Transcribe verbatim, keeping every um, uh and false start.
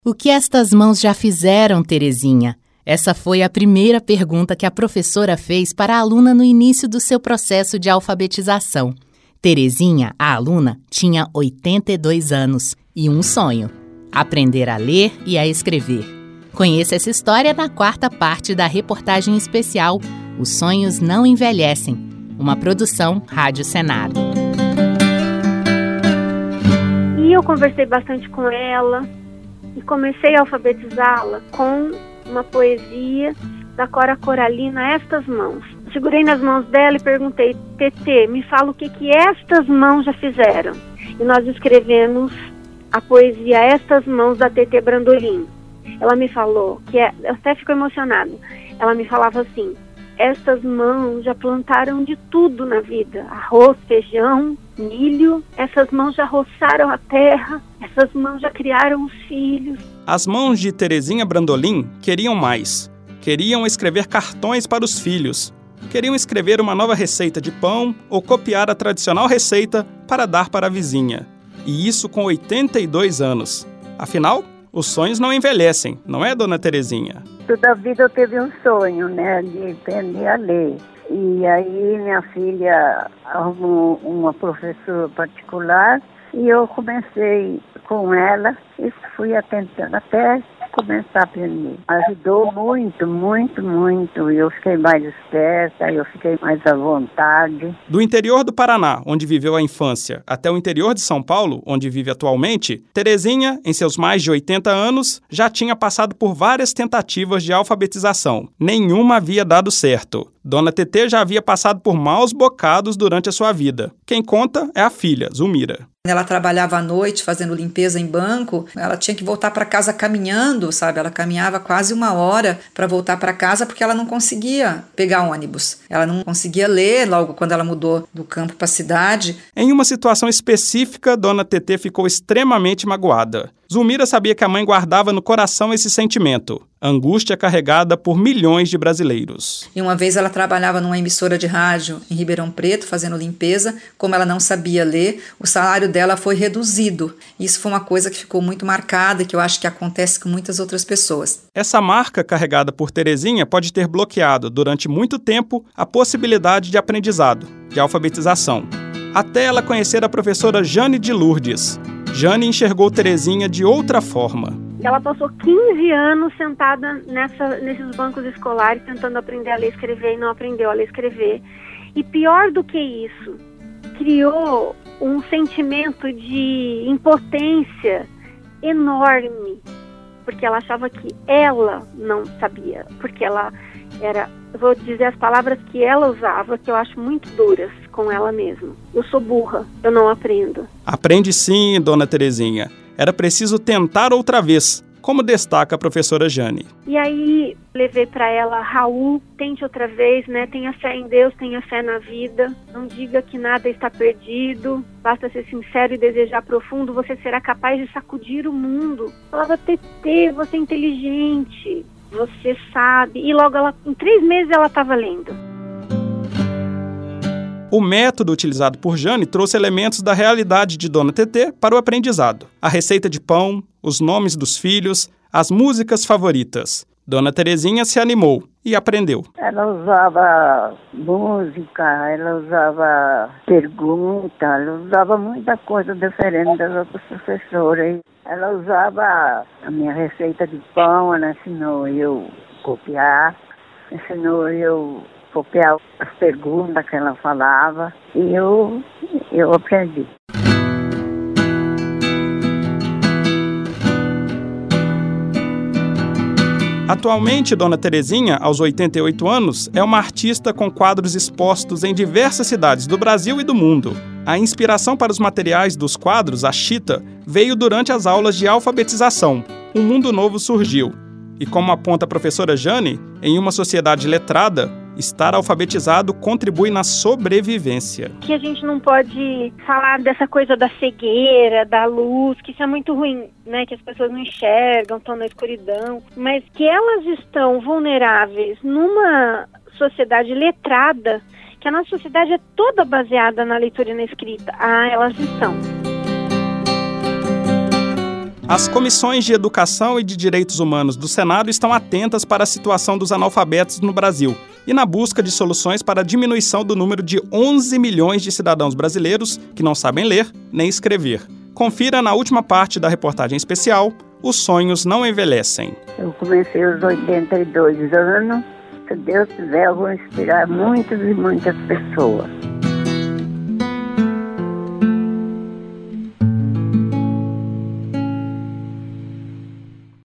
O que estas mãos já fizeram, Terezinha? Essa foi a primeira pergunta que a professora fez para a aluna no início do seu processo de alfabetização. Terezinha, a aluna, tinha oitenta e dois anos e um sonho: aprender a ler e a escrever. Conheça essa história na quarta parte da reportagem especial Os Sonhos Não Envelhecem, uma produção Rádio Senado. E eu conversei bastante com ela e comecei a alfabetizá-la com uma poesia da Cora Coralina, Estas Mãos. Segurei nas mãos dela e perguntei: Tetê, me fala o que, que estas mãos já fizeram. E nós escrevemos a poesia Estas Mãos, da Tetê Brandolin. Ela me falou, que é, eu até fico emocionada, ela me falava assim: estas mãos já plantaram de tudo na vida, arroz, feijão, milho, essas mãos já roçaram a terra, essas mãos já criaram os filhos. As mãos de Terezinha Brandolin queriam mais. Queriam escrever cartões para os filhos. Queriam escrever uma nova receita de pão ou copiar a tradicional receita para dar para a vizinha. E isso com oitenta e dois anos. Afinal, os sonhos não envelhecem, não é, dona Terezinha? Toda a vida eu tive um sonho, né, de aprender a ler. E aí minha filha arrumou uma professora particular e eu comecei com ela e fui tentando até começar a aprender. Ajudou muito, muito, muito. Eu fiquei mais esperta, eu fiquei mais à vontade. Do interior do Paraná, onde viveu a infância, até o interior de São Paulo, onde vive atualmente, Terezinha, em seus mais de oitenta anos, já tinha passado por várias tentativas de alfabetização. Nenhuma havia dado certo. Dona Tetê já havia passado por maus bocados durante a sua vida. Quem conta é a filha, Zulmira. Ela trabalhava à noite fazendo limpeza em banco, ela tinha que voltar para casa caminhando, sabe? Ela caminhava quase uma hora para voltar para casa porque ela não conseguia pegar ônibus. Ela não conseguia ler logo quando ela mudou do campo para a cidade. Em uma situação específica, Dona Tetê ficou extremamente magoada. Zulmira sabia que a mãe guardava no coração esse sentimento, angústia carregada por milhões de brasileiros. E uma vez ela trabalhava numa emissora de rádio em Ribeirão Preto, fazendo limpeza. Como ela não sabia ler, o salário dela foi reduzido. Isso foi uma coisa que ficou muito marcada e que eu acho que acontece com muitas outras pessoas. Essa marca carregada por Terezinha pode ter bloqueado durante muito tempo a possibilidade de aprendizado, de alfabetização, até ela conhecer a professora Jane de Lourdes. Jane enxergou Terezinha de outra forma. Ela passou quinze anos sentada nessa, nesses bancos escolares, tentando aprender a ler e escrever, e não aprendeu a ler e escrever. E pior do que isso, criou um sentimento de impotência enorme, porque ela achava que ela não sabia, porque ela era, eu vou dizer as palavras que ela usava, que eu acho muito duras com ela mesma. Eu sou burra, eu não aprendo. Aprende sim, dona Terezinha. Era preciso tentar outra vez, como destaca a professora Jane. E aí levei para ela: Raul, tente outra vez, né? Tenha fé em Deus, tenha fé na vida. Não diga que nada está perdido. Basta ser sincero e desejar profundo, você será capaz de sacudir o mundo. Falava: Tetê, você é inteligente, você sabe. E logo, ela, em três meses, ela estava lendo. O método utilizado por Jane trouxe elementos da realidade de Dona Tetê para o aprendizado. A receita de pão, os nomes dos filhos, as músicas favoritas. Dona Terezinha se animou e aprendeu. Ela usava música, ela usava pergunta, ela usava muita coisa diferente das outras professoras. Ela usava a minha receita de pão, ela ensinou eu copiar, ensinou eu copiar as perguntas que ela falava e eu, eu aprendi. Atualmente, Dona Terezinha, aos oitenta e oito anos, é uma artista com quadros expostos em diversas cidades do Brasil e do mundo. A inspiração para os materiais dos quadros, a chita, veio durante as aulas de alfabetização. Um mundo novo surgiu. E como aponta a professora Jane, em uma sociedade letrada, estar alfabetizado contribui na sobrevivência. Que a gente não pode falar dessa coisa da cegueira, da luz, que isso é muito ruim, né? Que as pessoas não enxergam, estão na escuridão, mas que elas estão vulneráveis numa sociedade letrada, que a nossa sociedade é toda baseada na leitura e na escrita. Ah, elas estão. As comissões de Educação e de Direitos Humanos do Senado estão atentas para a situação dos analfabetos no Brasil e na busca de soluções para a diminuição do número de onze milhões de cidadãos brasileiros que não sabem ler nem escrever. Confira na última parte da reportagem especial Os Sonhos Não Envelhecem. Eu comecei aos oitenta e dois anos. Se Deus quiser, eu vou inspirar muitas e muitas pessoas.